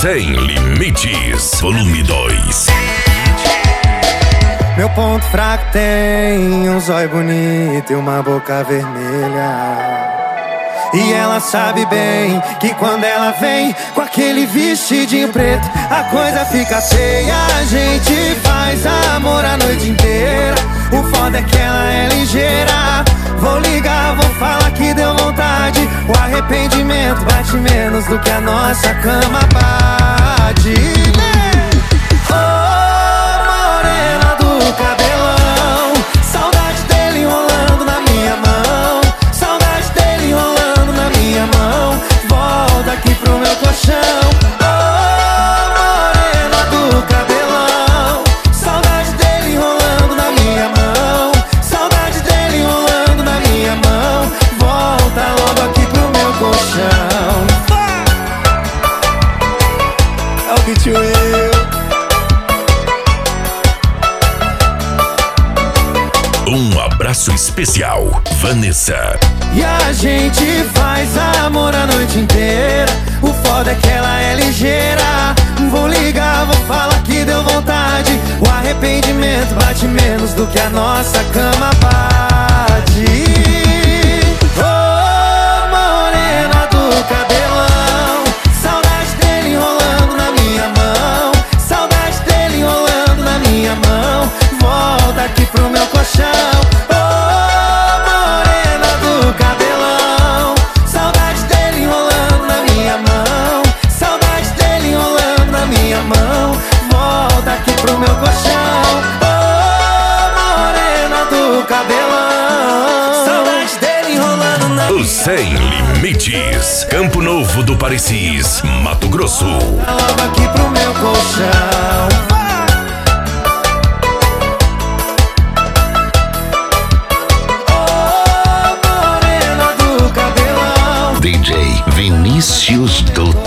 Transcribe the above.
Sem Limites, volume 2. Meu ponto fraco tem um zóio bonito e uma boca vermelha. E ela sabe bem que quando ela vem com aquele vestidinho preto, a coisa fica feia. A gente faz amor a noite inteira. O foda é que ela é ligeira. Vou ligar, vou falar que deu vontade. O arrependimento bate menos do que a nossa cama bate. Oh, morena do cabelão, saudade dele enrolando na minha mão. Saudade dele enrolando na minha mão. Volta aqui pro meu colchão. Oh, morena do cabelão, saudade dele enrolando na minha mão. Saudade dele enrolando na minha mão. Volta logo aqui pro meu colchão. É o Beat Will. Um abraço especial, Vanessa. E a gente faz amor a noite inteira. O foda é que ela é ligeira. Vou ligar, vou falar que deu vontade. O arrependimento bate menos do que a nossa cama bate. Oh, morena do cabelão, saudade dele enrolando na minha mão. Saudade dele enrolando na minha mão. Volta aqui pro meu colchão. Pro meu colchão, oh, morena do cabelão. Saudade dele enrolando na O Sem Limites, Campo Novo do Parecis, Mato Grosso. logo aqui pro meu colchão. Oh, morena do cabelão. DJ Vinícius do